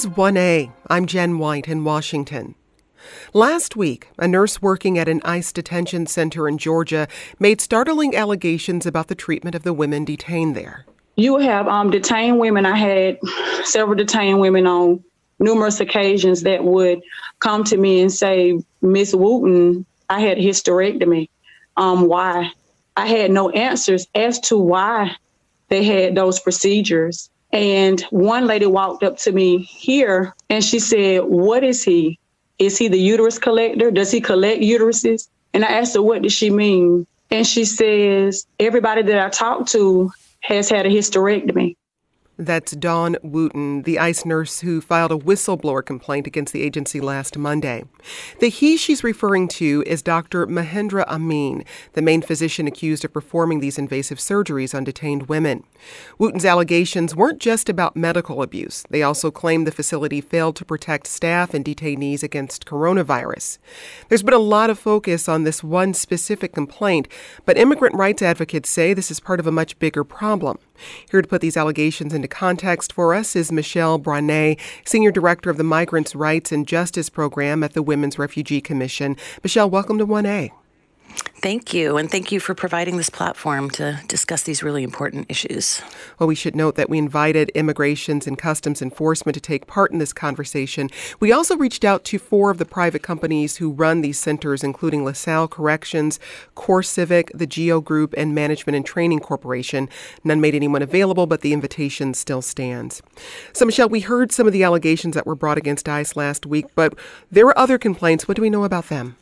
is 1A. I'm Jen White in Washington. Last week, a nurse working at an ICE detention center in Georgia made startling allegations about the treatment of the women detained there. You have detained women. I had several detained women on numerous occasions that would come to me and say, Miss Wooten, I had a hysterectomy. Why? I had no answers as to why they had those procedures. And one lady walked up to me here and she said, what is he? Is he the uterus collector? Does he collect uteruses? And I asked her, what does she mean? And she says, everybody that I talked to has had a hysterectomy. That's Dawn Wooten, the ICE nurse who filed a whistleblower complaint against the agency last Monday. The he she's referring to is Dr. Mahendra Amin, the main physician accused of performing these invasive surgeries on detained women. Wooten's allegations weren't just about medical abuse. They also claim the facility failed to protect staff and detainees against coronavirus. There's been a lot of focus on this one specific complaint, but immigrant rights advocates say this is part of a much bigger problem. Here to put these allegations into context for us is Michelle Brane, Senior Director of the Migrants' Rights and Justice Program at the Women's Refugee Commission. Michelle, welcome to 1A. Thank you, and thank you for providing this platform to discuss these really important issues. Well, we should note that we invited Immigrations and Customs Enforcement to take part in this conversation. We also reached out to 4 of the private companies who run these centers, including LaSalle Corrections, CoreCivic, the Geo Group, and Management and Training Corporation. None made anyone available, but the invitation still stands. So, Michelle, we heard some of the allegations that were brought against ICE last week, but there were other complaints. What do we know about them?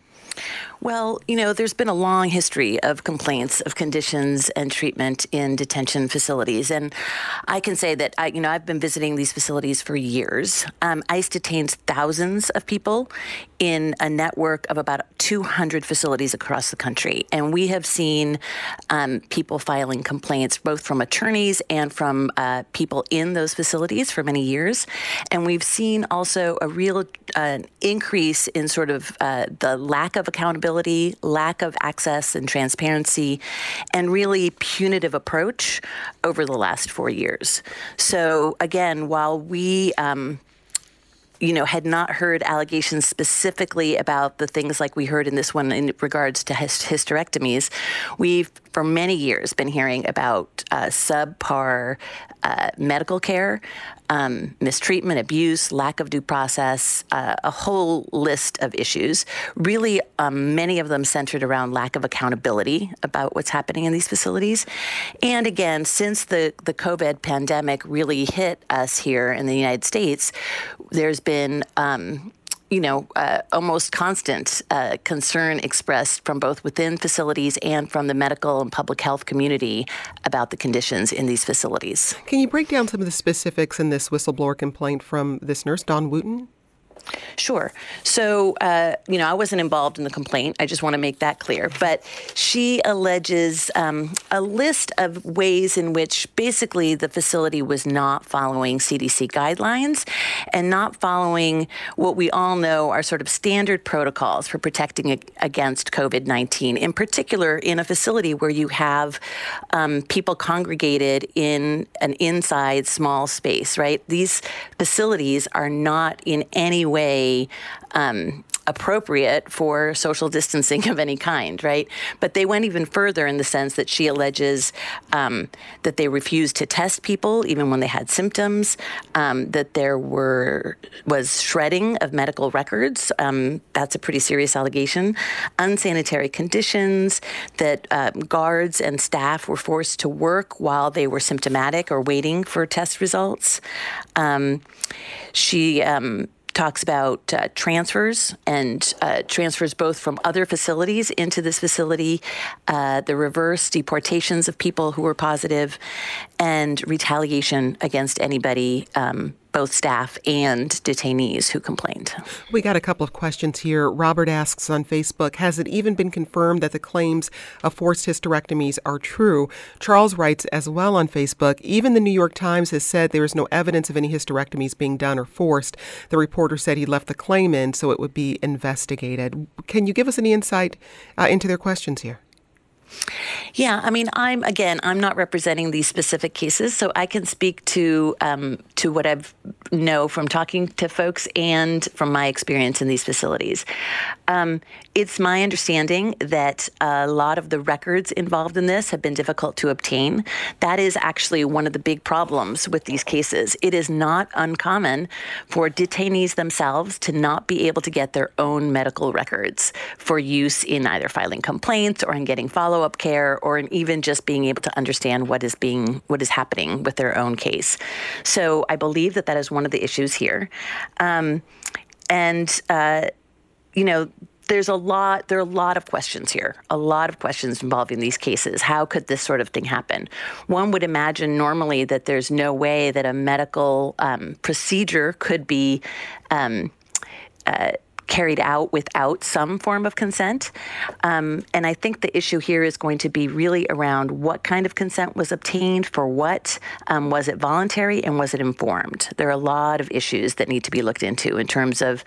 Well, there's been a long history of complaints of conditions and treatment in detention facilities. And I can say that, I've been visiting these facilities for years. ICE detains thousands of people in a network of about 200 facilities across the country. And we have seen people filing complaints, both from attorneys and from people in those facilities for many years. And we've seen also a real increase in sort of the lack of accountability, lack of access and transparency, and really punitive approach over the last 4 years. So again, while we had not heard allegations specifically about the things like we heard in this one in regards to hysterectomies, we've for many years been hearing about subpar medical care, mistreatment, abuse, lack of due process, a whole list of issues. Really, many of them centered around lack of accountability about what's happening in these facilities. And again, since the COVID pandemic really hit us here in the United States, there's been almost constant concern expressed from both within facilities and from the medical and public health community about the conditions in these facilities. Can you break down some of the specifics in this whistleblower complaint from this nurse, Dawn Wooten? Sure. So, I wasn't involved in the complaint. I just want to make that clear. But she alleges a list of ways in which basically the facility was not following CDC guidelines and not following what we all know are sort of standard protocols for protecting against COVID-19, in particular in a facility where you have people congregated in an inside small space, right? These facilities are not in any way appropriate for social distancing of any kind, right? But they went even further in the sense that she alleges that they refused to test people even when they had symptoms, that there was shredding of medical records. That's a pretty serious allegation. Unsanitary conditions, that guards and staff were forced to work while they were symptomatic or waiting for test results. She talks about transfers and transfers both from other facilities into this facility, the reverse deportations of people who were positive, and retaliation against anybody, both staff and detainees who complained. We got a couple of questions here. Robert asks on Facebook, has it even been confirmed that the claims of forced hysterectomies are true? Charles writes as well on Facebook, even the New York Times has said there is no evidence of any hysterectomies being done or forced. The reporter said he left the claim in so it would be investigated. Can you give us any insight into their questions here? Yeah, I mean, I'm not representing these specific cases, so I can speak to what I've know from talking to folks and from my experience in these facilities. It's my understanding that a lot of the records involved in this have been difficult to obtain. That is actually one of the big problems with these cases. It is not uncommon for detainees themselves to not be able to get their own medical records for use in either filing complaints or in getting follow-up care or in even just being able to understand what is happening with their own case. So I believe that is one of the issues here. There are a lot of questions here, a lot of questions involving these cases. How could this sort of thing happen? One would imagine normally that there's no way that a medical procedure could be carried out without some form of consent. And I think the issue here is going to be really around what kind of consent was obtained for what. Was it voluntary and was it informed? There are a lot of issues that need to be looked into in terms of,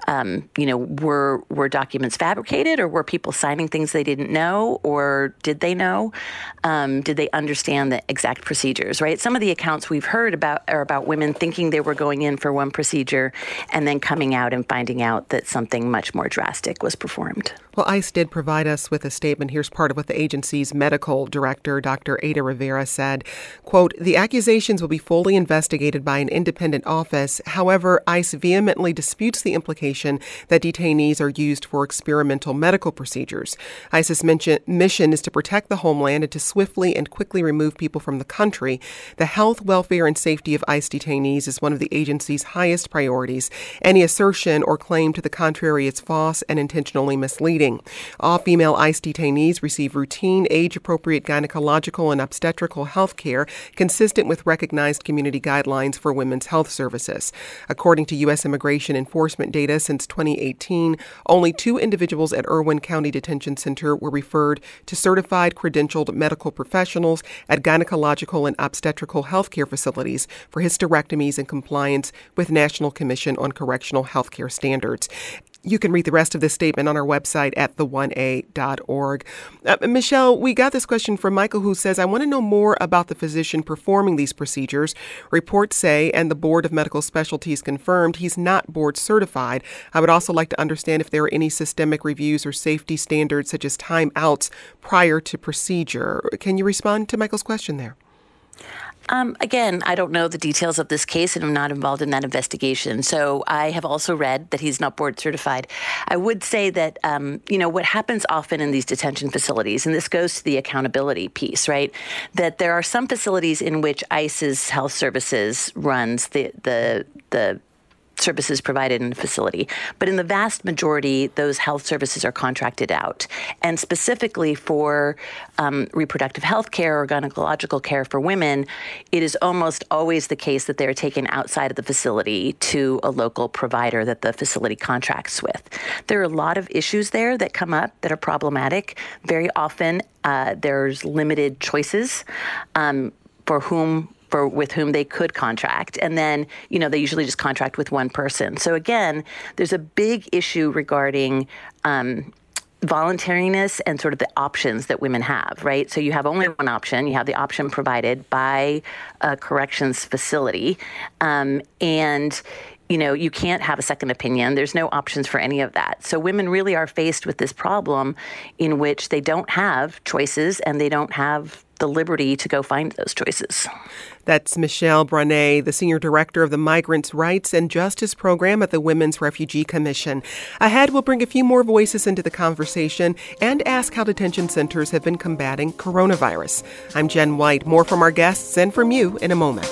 were documents fabricated or were people signing things they didn't know or did they know? Did they understand the exact procedures, right? Some of the accounts we've heard about are about women thinking they were going in for one procedure and then coming out and finding out that something much more drastic was performed. Well, ICE did provide us with a statement. Here's part of what the agency's medical director, Dr. Ada Rivera, said. Quote, "The accusations will be fully investigated by an independent office. However, ICE vehemently disputes the implication that detainees are used for experimental medical procedures. ICE's mission is to protect the homeland and to swiftly and quickly remove people from the country. The health, welfare, and safety of ICE detainees is one of the agency's highest priorities. Any assertion or claim to the contrary is false and intentionally misleading. All female ICE detainees receive routine, age-appropriate gynecological and obstetrical health care consistent with recognized community guidelines for women's health services. According to U.S. Immigration Enforcement data since 2018, only 2 individuals at Irwin County Detention Center were referred to certified credentialed medical professionals at gynecological and obstetrical health care facilities for hysterectomies in compliance with National Commission on Correctional Health Care Standards." You can read the rest of this statement on our website at the1a.org. Michelle, we got this question from Michael, who says, "I want to know more about the physician performing these procedures. Reports say, and the Board of Medical Specialties confirmed, he's not board certified. I would also like to understand if there are any systemic reviews or safety standards such as timeouts prior to procedure." Can you respond to Michael's question there? Again, I don't know the details of this case and I'm not involved in that investigation. So I have also read that he's not board certified. I would say that, what happens often in these detention facilities, and this goes to the accountability piece, right, that there are some facilities in which ICE's health services runs the services provided in the facility. But in the vast majority, those health services are contracted out. And specifically for reproductive health care or gynecological care for women, it is almost always the case that they're taken outside of the facility to a local provider that the facility contracts with. There are a lot of issues there that come up that are problematic. Very often, there's limited choices with whom they could contract. And then, they usually just contract with one person. So again, there's a big issue regarding voluntariness and sort of the options that women have, right? So you have only one option. You have the option provided by a corrections facility. You can't have a second opinion. There's no options for any of that. So women really are faced with this problem in which they don't have choices and they don't have the liberty to go find those choices. That's Michelle Brunet, the Senior Director of the Migrants' Rights and Justice Program at the Women's Refugee Commission. Ahead, we'll bring a few more voices into the conversation and ask how detention centers have been combating coronavirus. I'm Jen White. More from our guests and from you in a moment.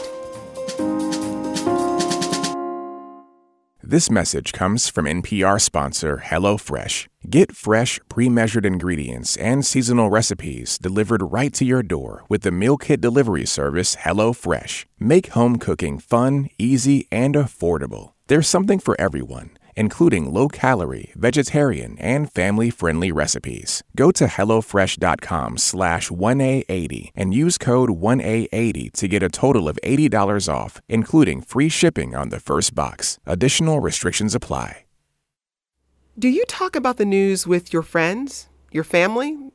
This message comes from NPR sponsor HelloFresh. Get fresh, pre-measured ingredients and seasonal recipes delivered right to your door with the meal kit delivery service HelloFresh. Make home cooking fun, easy, and affordable. There's something for everyone, including low-calorie, vegetarian, and family-friendly recipes. Go to HelloFresh.com/1A80 and use code 1A80 to get a total of $80 off, including free shipping on the first box. Additional restrictions apply. Do you talk about the news with your friends, your family, or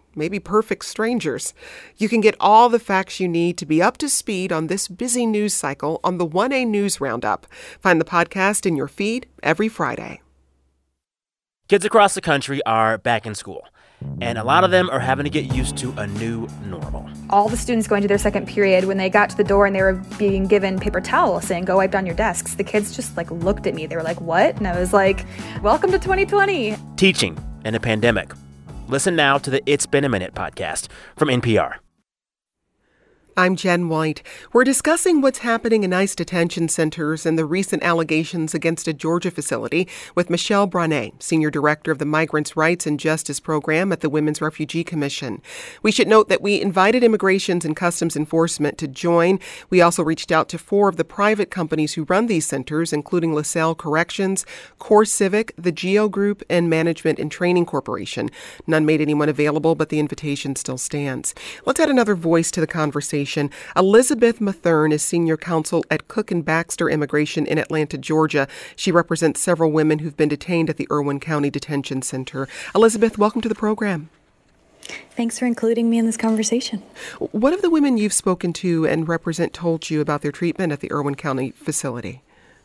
maybe perfect strangers. You can get all the facts you need to be up to speed on this busy news cycle on the 1A News Roundup. Find the podcast in your feed every Friday. Kids across the country are back in school, and a lot of them are having to get used to a new normal. All the students going to their second period, when they got to the door and they were being given paper towels saying, go wipe down your desks, the kids just looked at me. They were like, what? And I was like, welcome to 2020. Teaching in a pandemic. Listen now to the It's Been a Minute podcast from NPR. I'm Jen White. We're discussing what's happening in ICE detention centers and the recent allegations against a Georgia facility with Michelle Brane, Senior Director of the Migrants' Rights and Justice Program at the Women's Refugee Commission. We should note that we invited Immigrations and Customs Enforcement to join. We also reached out to 4 of the private companies who run these centers, including LaSalle Corrections, Core Civic, the Geo Group, and Management and Training Corporation. None made anyone available, but the invitation still stands. Let's add another voice to the conversation. Elizabeth Mathern is senior counsel at Cook and Baxter Immigration in Atlanta, Georgia. She represents several women who've been detained at the Irwin County Detention Center. Elizabeth, welcome to the program. Thanks for including me in this conversation. What have the women you've spoken to and represent told you about their treatment at the Irwin County facility?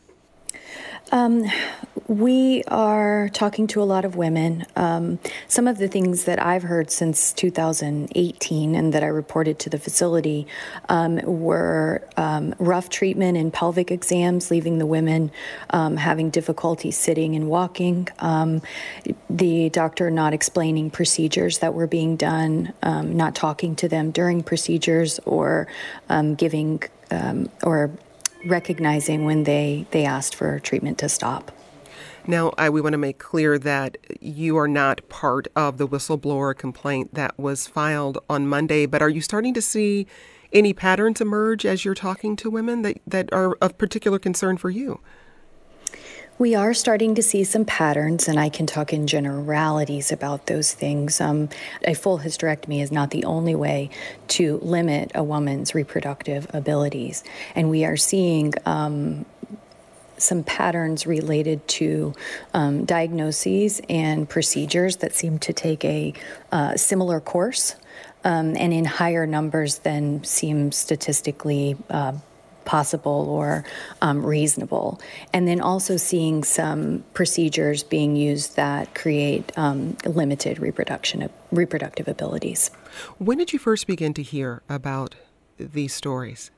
We are talking to a lot of women. Some of the things that I've heard since 2018 and that I reported to the facility were rough treatment in pelvic exams, leaving the women having difficulty sitting and walking, the doctor not explaining procedures that were being done, not talking to them during procedures, or giving or recognizing when they asked for treatment to stop. Now, we want to make clear that you are not part of the whistleblower complaint that was filed on Monday, but are you starting to see any patterns emerge as you're talking to women that are of particular concern for you? We are starting to see some patterns, and I can talk in generalities about those things. A full hysterectomy is not the only way to limit a woman's reproductive abilities. And we are seeing some patterns related to diagnoses and procedures that seem to take a similar course and in higher numbers than seem statistically possible or reasonable. And then also seeing some procedures being used that create limited reproductive abilities. When did you first begin to hear about these stories?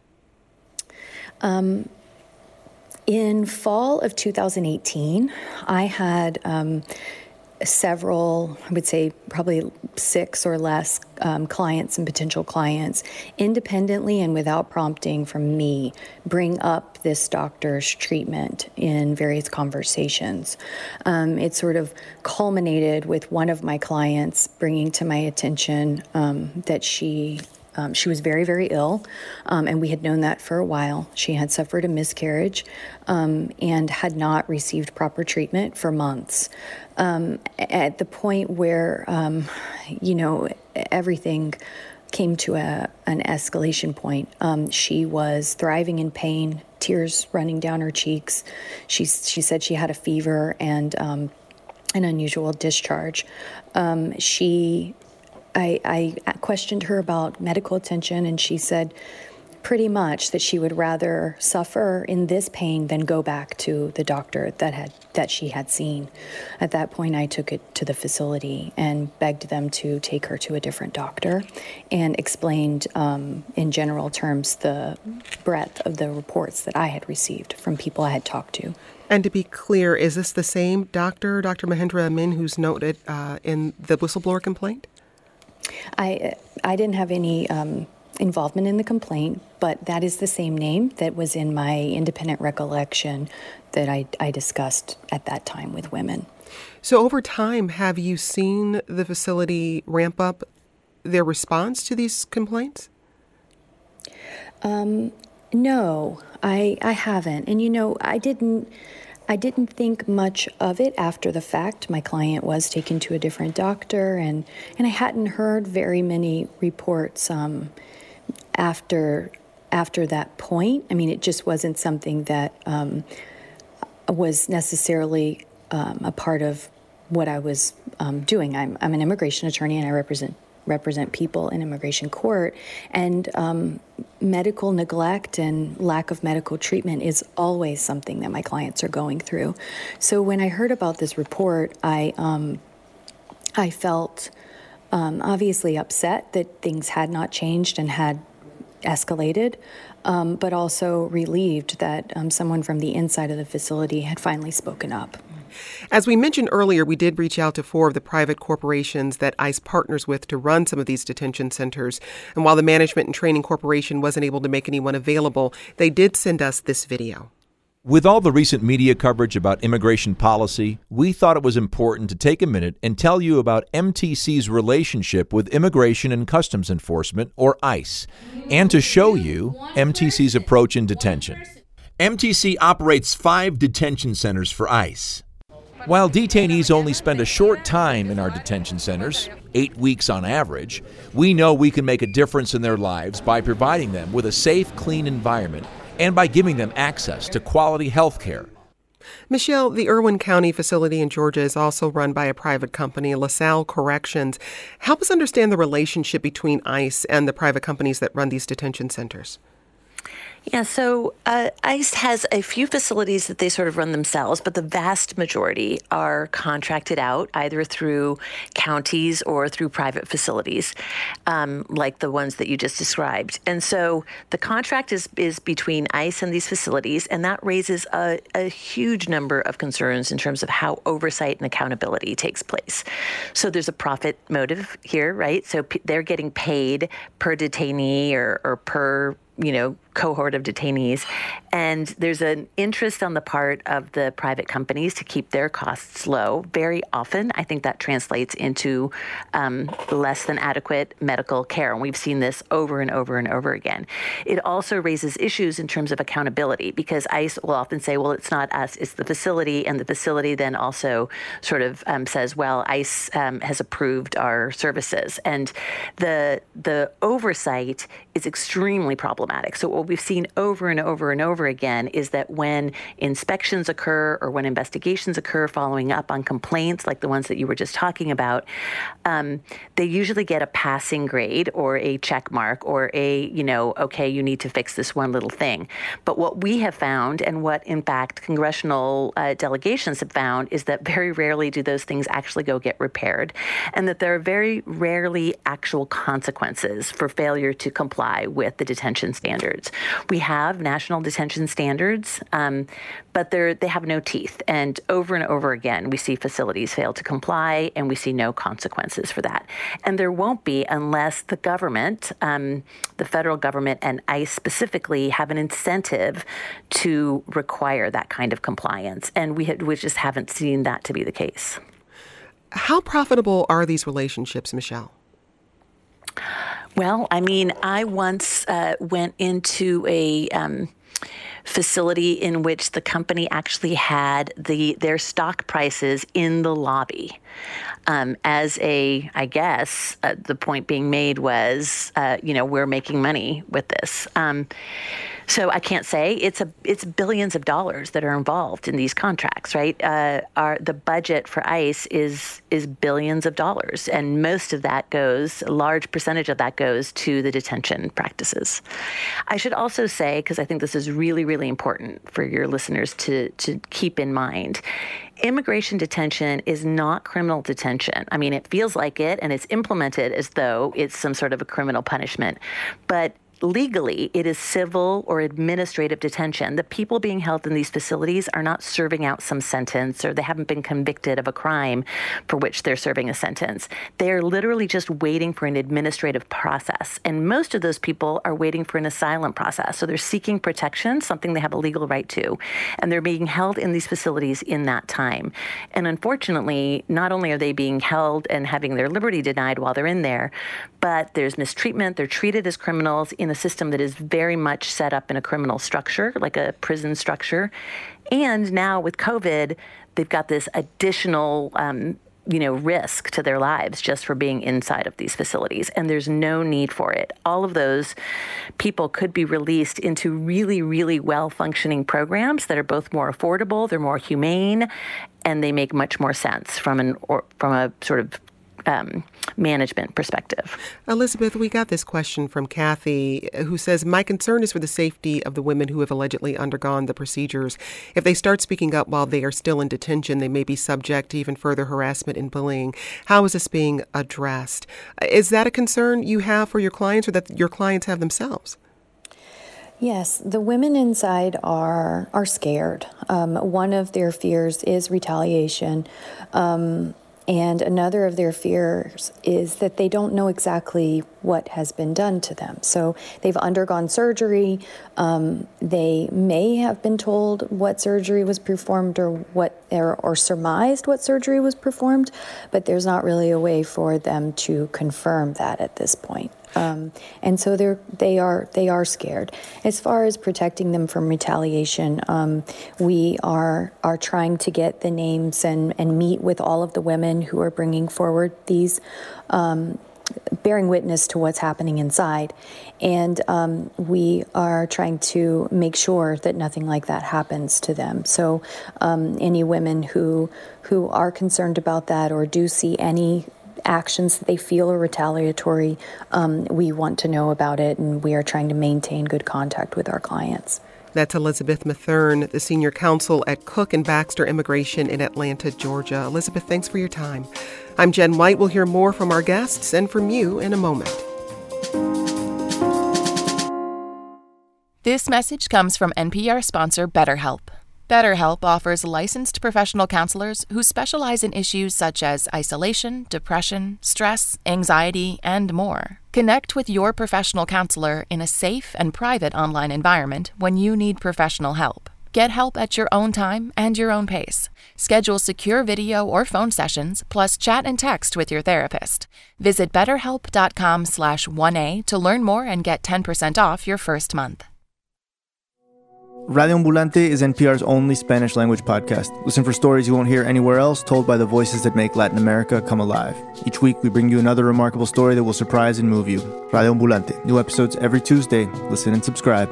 In fall of 2018, I had several, I would say probably 6 or less clients and potential clients, independently and without prompting from me, bring up this doctor's treatment in various conversations. It sort of culminated with one of my clients bringing to my attention that she was very, very ill, and we had known that for a while. She had suffered a miscarriage and had not received proper treatment for months. At the point where, everything came to an escalation point. She was thriving in pain, tears running down her cheeks. She said she had a fever and an unusual discharge. I questioned her about medical attention, and she said pretty much that she would rather suffer in this pain than go back to the doctor that she had seen. At that point, I took it to the facility and begged them to take her to a different doctor and explained in general terms the breadth of the reports that I had received from people I had talked to. And to be clear, is this the same doctor, Dr. Mahendra Amin, who's noted in the whistleblower complaint? I didn't have any involvement in the complaint, but that is the same name that was in my independent recollection that I discussed at that time with women. So over time, have you seen the facility ramp up their response to these complaints? No, I haven't. And, I didn't think much of it after the fact. My client was taken to a different doctor, and I hadn't heard very many reports after that point. I mean, it just wasn't something that was necessarily a part of what I was doing. I'm an immigration attorney, and I represent represent people in immigration court, and medical neglect and lack of medical treatment is always something that my clients are going through. So when I heard about this report, I felt obviously upset that things had not changed and had escalated, but also relieved that someone from the inside of the facility had finally spoken up. As we mentioned earlier, we did reach out to 4 of the private corporations that ICE partners with to run some of these detention centers. And while the Management and Training Corporation wasn't able to make anyone available, they did send us this video. With all the recent media coverage about immigration policy, we thought it was important to take a minute and tell you about MTC's relationship with Immigration and Customs Enforcement, or ICE, and to show you MTC's approach in detention. MTC operates 5 detention centers for ICE. While detainees only spend a short time in our detention centers, 8 weeks on average, we know we can make a difference in their lives by providing them with a safe, clean environment and by giving them access to quality health care. Michelle, the Irwin County facility in Georgia is also run by a private company, LaSalle Corrections. Help us understand the relationship between ICE and the private companies that run these detention centers. Yeah, so ICE has a few facilities that they sort of run themselves, but the vast majority are contracted out either through counties or through private facilities, like the ones that you just described. And so the contract is between ICE and these facilities, and that raises a huge number of concerns in terms of how oversight and accountability takes place. So there's a profit motive here, right? So they're getting paid per detainee or per cohort of detainees. And there's an interest on the part of the private companies to keep their costs low. Very often, I think that translates into less than adequate medical care. And we've seen this over and over and over again. It also raises issues in terms of accountability, because ICE will often say, well, it's not us, it's the facility. And the facility then also sort of says, well, ICE has approved our services. And the oversight is extremely problematic. So what we've seen over and over and over again is that when inspections occur or when investigations occur following up on complaints like the ones that you were just talking about, they usually get a passing grade or a check mark or a, okay, you need to fix this one little thing. But what we have found, and what in fact congressional delegations have found, is that very rarely do those things actually go get repaired, and that there are very rarely actual consequences for failure to comply with the detention standards. We have national detention standards, but they have no teeth. And over again, we see facilities fail to comply, and we see no consequences for that. And there won't be unless the government, the federal government and ICE specifically, have an incentive to require that kind of compliance. And we just haven't seen that to be the case. How profitable are these relationships, Michelle? Well, I mean, I once went into a facility in which the company actually had their stock prices in the lobby. The point being made was, we're making money with this. So I can't say it's billions of dollars that are involved in these contracts, right? The budget for ICE is billions of dollars, and most of that a large percentage of that goes to the detention practices. I should also say, because I think this is really, really important for your listeners to keep in mind, immigration detention is not criminal detention. I mean, it feels like it, and it's implemented as though it's some sort of a criminal punishment, but legally, it is civil or administrative detention. The people being held in these facilities are not serving out some sentence, or they haven't been convicted of a crime for which they're serving a sentence. They're literally just waiting for an administrative process. And most of those people are waiting for an asylum process. So they're seeking protection, something they have a legal right to. And they're being held in these facilities in that time. And unfortunately, not only are they being held and having their liberty denied while they're in there, but there's mistreatment. They're treated as criminals in a system that is very much set up in a criminal structure, like a prison structure. And now with COVID, they've got this additional, risk to their lives just for being inside of these facilities. And there's no need for it. All of those people could be released into really, really well-functioning programs that are both more affordable, they're more humane, and they make much more sense from a sort of management perspective. Elizabeth, we got this question from Kathy, who says, my concern is for the safety of the women who have allegedly undergone the procedures. If they start speaking up while they are still in detention, they may be subject to even further harassment and bullying. How is this being addressed? Is that a concern you have for your clients or that your clients have themselves? Yes, the women inside are scared. One of their fears is retaliation. And another of their fears is that they don't know exactly what has been done to them. So they've undergone surgery. They may have been told what surgery was performed or surmised what surgery was performed, but there's not really a way for them to confirm that at this point. And so they are scared. As far as protecting them from retaliation, we are trying to get the names and meet with all of the women who are bringing forward these, bearing witness to what's happening inside. And we are trying to make sure that nothing like that happens to them. So any women who are concerned about that or do see any actions that they feel are retaliatory, we want to know about it, and we are trying to maintain good contact with our clients. That's Elizabeth Mathern, the senior counsel at Cook and Baxter Immigration in Atlanta, Georgia. Elizabeth, thanks for your time. I'm Jen White. We'll hear more from our guests and from you in a moment. This message comes from NPR sponsor BetterHelp. BetterHelp offers licensed professional counselors who specialize in issues such as isolation, depression, stress, anxiety, and more. Connect with your professional counselor in a safe and private online environment when you need professional help. Get help at your own time and your own pace. Schedule secure video or phone sessions, plus chat and text with your therapist. Visit betterhelp.com/1A to learn more and get 10% off your first month. Radio Ambulante is NPR's only Spanish-language podcast. Listen for stories you won't hear anywhere else, told by the voices that make Latin America come alive. Each week, we bring you another remarkable story that will surprise and move you. Radio Ambulante. New episodes every Tuesday. Listen and subscribe.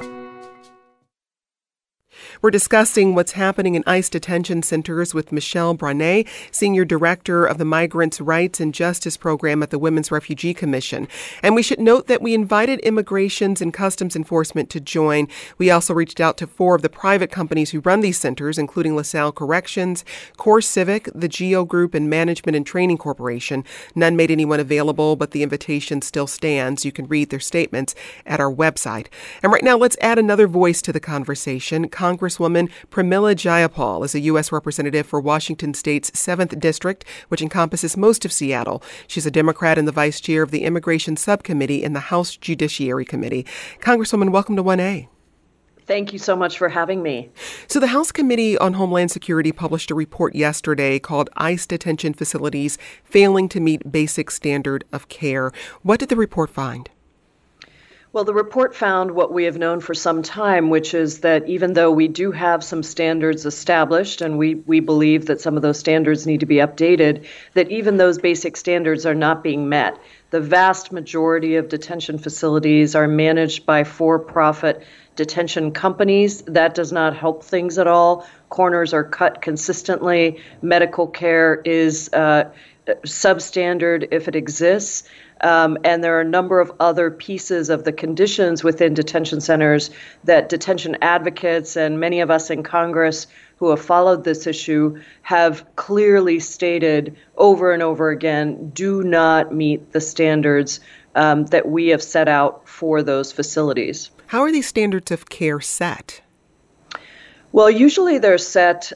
We're discussing what's happening in ICE detention centers with Michelle Brané, Senior Director of the Migrants' Rights and Justice Program at the Women's Refugee Commission. And we should note that we invited Immigrations and Customs Enforcement to join. We also reached out to 4 of the private companies who run these centers, including LaSalle Corrections, Core Civic, the GEO Group, and Management and Training Corporation. None made anyone available, but the invitation still stands. You can read their statements at our website. And right now, let's add another voice to the conversation. Congresswoman Pramila Jayapal is a U.S. representative for Washington State's 7th District, which encompasses most of Seattle. She's a Democrat and the vice chair of the Immigration Subcommittee in the House Judiciary Committee. Congresswoman, welcome to 1A. Thank you so much for having me. So the House Committee on Homeland Security published a report yesterday called ICE Detention Facilities Failing to Meet Basic Standard of Care. What did the report find? Well, the report found what we have known for some time, which is that even though we do have some standards established, and we believe that some of those standards need to be updated, that even those basic standards are not being met. The vast majority of detention facilities are managed by for-profit detention companies. That does not help things at all. Corners are cut consistently. Medical care is substandard if it exists. And there are a number of other pieces of the conditions within detention centers that detention advocates and many of us in Congress who have followed this issue have clearly stated over and over again do not meet the standards that we have set out for those facilities. How are these standards of care set? Well, usually they're set,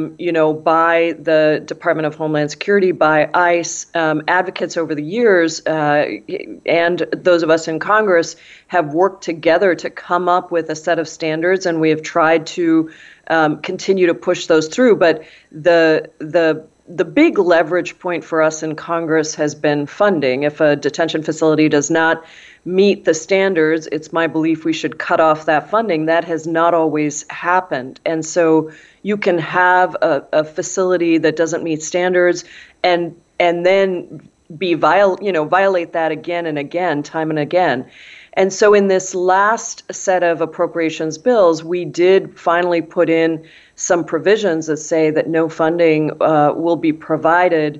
by the Department of Homeland Security, by ICE. Advocates over the years and those of us in Congress have worked together to come up with a set of standards, and we have tried to continue to push those through. But the big leverage point for us in Congress has been funding. If a detention facility does not meet the standards, it's my belief we should cut off that funding. That has not always happened. And so you can have a facility that doesn't meet standards and then violate that again and again, time and again. And so in this last set of appropriations bills, we did finally put in some provisions that say that no funding will be provided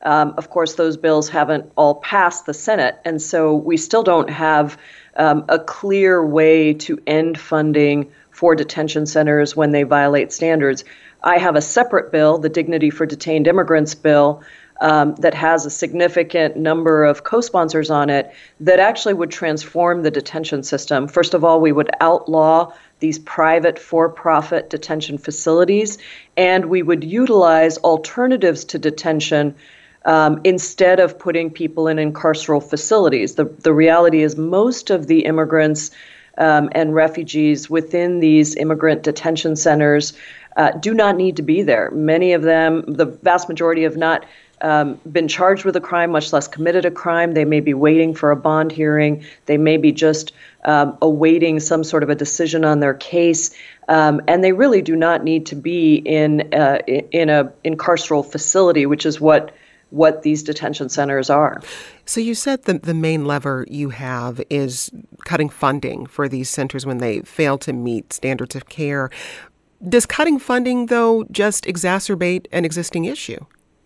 Of course, those bills haven't all passed the Senate, and so we still don't have a clear way to end funding for detention centers when they violate standards. I have a separate bill, the Dignity for Detained Immigrants bill, that has a significant number of co-sponsors on it that actually would transform the detention system. First of all, we would outlaw these private for-profit detention facilities, and we would utilize alternatives to detention instead of putting people in carceral facilities. The reality is most of the immigrants and refugees within these immigrant detention centers do not need to be there. Many of them, the vast majority, have not been charged with a crime, much less committed a crime. They may be waiting for a bond hearing. They may be just awaiting some sort of a decision on their case. And they really do not need to be in a carceral facility, which is what these detention centers are. So you said the main lever you have is cutting funding for these centers when they fail to meet standards of care. Does cutting funding, though, just exacerbate an existing issue?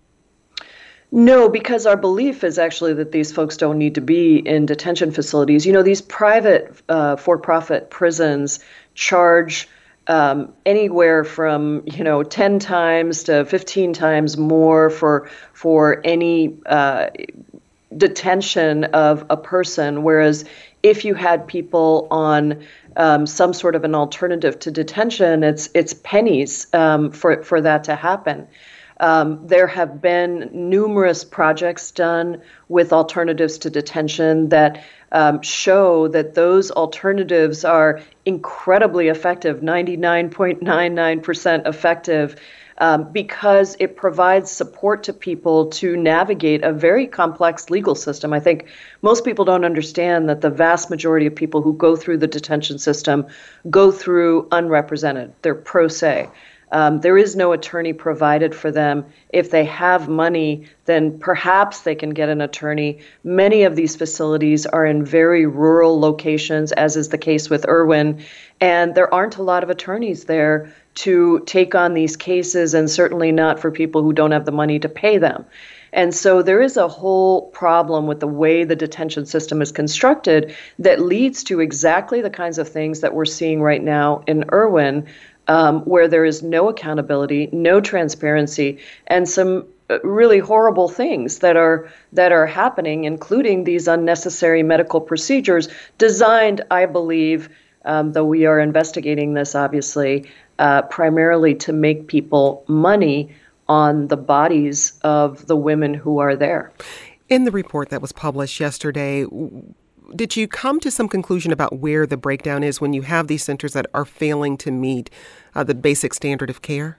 No, because our belief is actually that these folks don't need to be in detention facilities. You know, these private for-profit prisons charge anywhere from 10 times to 15 times more for any detention of a person, whereas if you had people on some sort of an alternative to detention, it's pennies for that to happen. There have been numerous projects done with alternatives to detention that show that those alternatives are incredibly effective, 99.99% effective, because it provides support to people to navigate a very complex legal system. I think most people don't understand that the vast majority of people who go through the detention system go through unrepresented. They're pro se. There is no attorney provided for them. If they have money, then perhaps they can get an attorney. Many of these facilities are in very rural locations, as is the case with Irwin, and there aren't a lot of attorneys there to take on these cases, and certainly not for people who don't have the money to pay them. And so there is a whole problem with the way the detention system is constructed that leads to exactly the kinds of things that we're seeing right now in Irwin, where there is no accountability, no transparency, and some really horrible things that are happening, including these unnecessary medical procedures designed, I believe, though we are investigating this, obviously, primarily to make people money on the bodies of the women who are there. In the report that was published yesterday, did you come to some conclusion about where the breakdown is when you have these centers that are failing to meet the basic standard of care?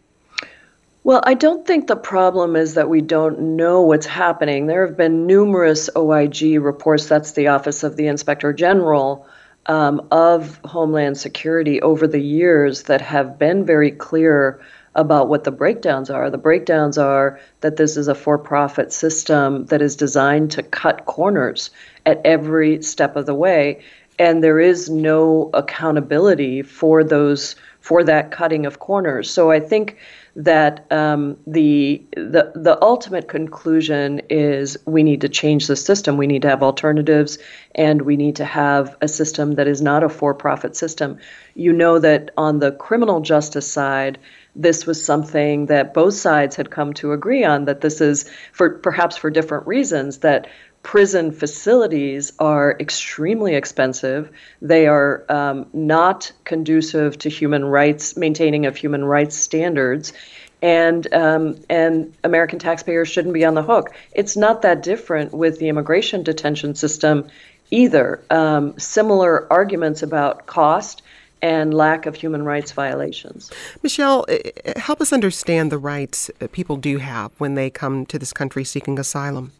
Well, I don't think the problem is that we don't know what's happening. There have been numerous OIG reports, that's the Office of the Inspector General of Homeland Security, over the years that have been very clear about what the breakdowns are. The breakdowns are that this is a for-profit system that is designed to cut corners at every step of the way, and there is no accountability for that cutting of corners. So I think that the ultimate conclusion is we need to change the system. We need to have alternatives, and we need to have a system that is not a for-profit system. You know that on the criminal justice side, this was something that both sides had come to agree on, that this is, perhaps for different reasons, that prison facilities are extremely expensive. They are not conducive to human rights, maintaining of human rights standards, and American taxpayers shouldn't be on the hook. It's not that different with the immigration detention system either. Similar arguments about cost and lack of human rights violations. Michelle, help us understand the rights people do have when they come to this country seeking asylum.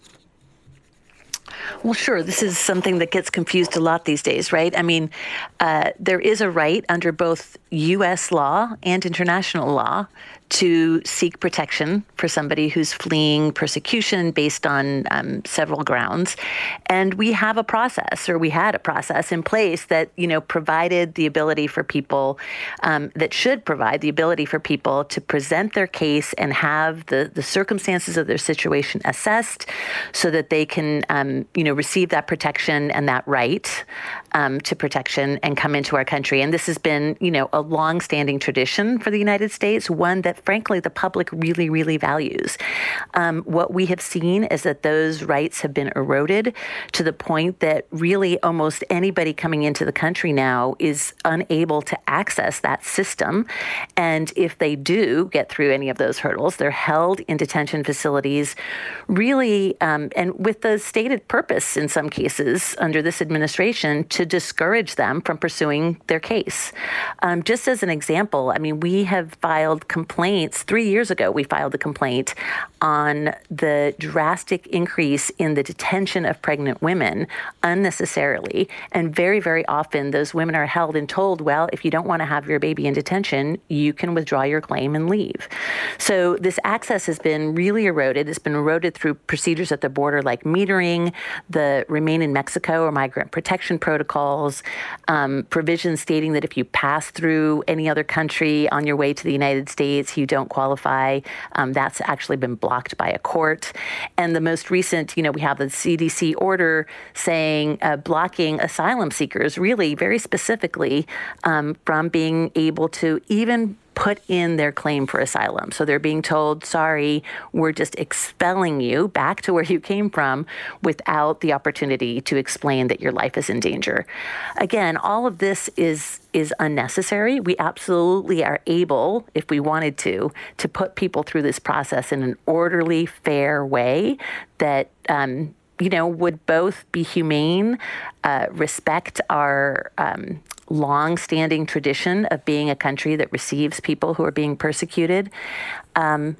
Well, sure. This is something that gets confused a lot these days, right? I mean, there is a right under both U.S. law and international law to seek protection for somebody who's fleeing persecution based on several grounds. And we have a process, or we had a process in place that, provided the ability for people, that should provide the ability for people to present their case and have the circumstances of their situation assessed so that they can, receive that protection and that right to protection and come into our country. And this has been, a long-standing tradition for the United States, one that, frankly, the public really, really values. What we have seen is that those rights have been eroded to the point that really almost anybody coming into the country now is unable to access that system. And if they do get through any of those hurdles, they're held in detention facilities really, and with the stated purpose in some cases under this administration to discourage them from pursuing their case. Just as an example, we have filed complaints. 3 years ago, we filed a complaint on the drastic increase in the detention of pregnant women unnecessarily. And very, very often, those women are held and told, well, if you don't want to have your baby in detention, you can withdraw your claim and leave. So this access has been really eroded. It's been eroded through procedures at the border like metering, the Remain in Mexico or migrant protection protocols, provisions stating that if you pass through any other country on your way to the United States, you don't qualify. That's actually been blocked by a court. And the most recent, we have the CDC order saying blocking asylum seekers really very specifically from being able to even put in their claim for asylum. So they're being told, sorry, we're just expelling you back to where you came from without the opportunity to explain that your life is in danger. Again, all of this is unnecessary. We absolutely are able, if we wanted to put people through this process in an orderly, fair way that would both be humane, respect our long-standing tradition of being a country that receives people who are being persecuted, and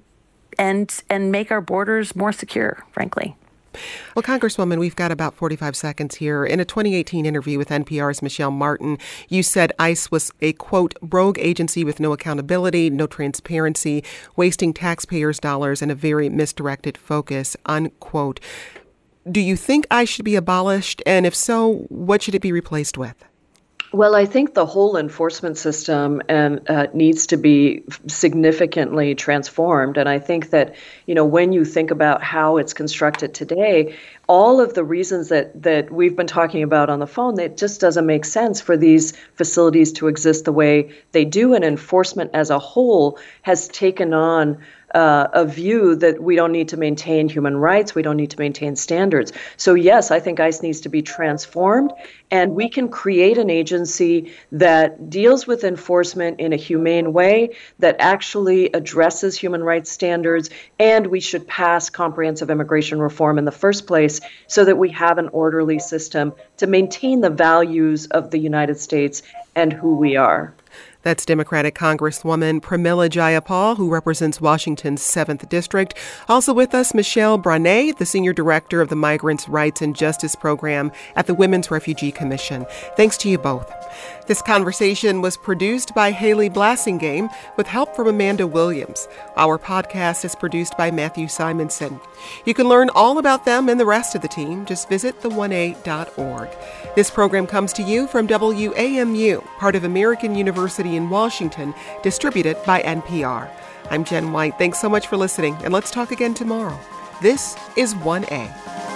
make our borders more secure, frankly. Well, Congresswoman, we've got about 45 seconds here. In a 2018 interview with NPR's Michelle Martin, you said ICE was a, quote, rogue agency with no accountability, no transparency, wasting taxpayers' dollars, and a very misdirected focus, unquote. Do you think ICE should be abolished? And if so, what should it be replaced with? Well, I think the whole enforcement system needs to be significantly transformed. And I think that, when you think about how it's constructed today, all of the reasons that we've been talking about on the phone, it just doesn't make sense for these facilities to exist the way they do. And enforcement as a whole has taken on a view that we don't need to maintain human rights, we don't need to maintain standards. So yes, I think ICE needs to be transformed, and we can create an agency that deals with enforcement in a humane way, that actually addresses human rights standards, and we should pass comprehensive immigration reform in the first place so that we have an orderly system to maintain the values of the United States and who we are. That's Democratic Congresswoman Pramila Jayapal, who represents Washington's 7th District. Also with us, Michelle Branay, the Senior Director of the Migrants' Rights and Justice Program at the Women's Refugee Commission. Thanks to you both. This conversation was produced by Haley Blassingame with help from Amanda Williams. Our podcast is produced by Matthew Simonson. You can learn all about them and the rest of the team. Just visit the1a.org. This program comes to you from WAMU, part of American University in Washington, distributed by NPR. I'm Jen White. Thanks so much for listening, and let's talk again tomorrow. This is 1A.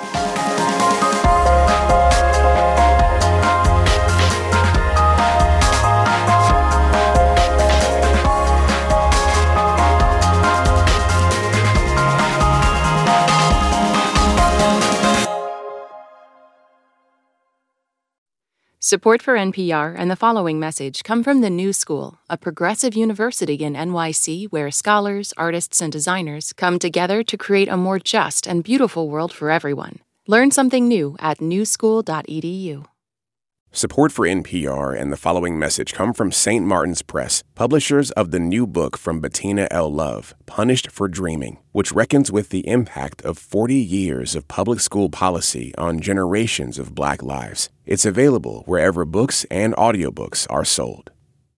Support for NPR and the following message come from the New School, a progressive university in NYC where scholars, artists, and designers come together to create a more just and beautiful world for everyone. Learn something new at newschool.edu. Support for NPR and the following message come from St. Martin's Press, publishers of the new book from Bettina L. Love, Punished for Dreaming, which reckons with the impact of 40 years of public school policy on generations of Black lives. It's available wherever books and audiobooks are sold.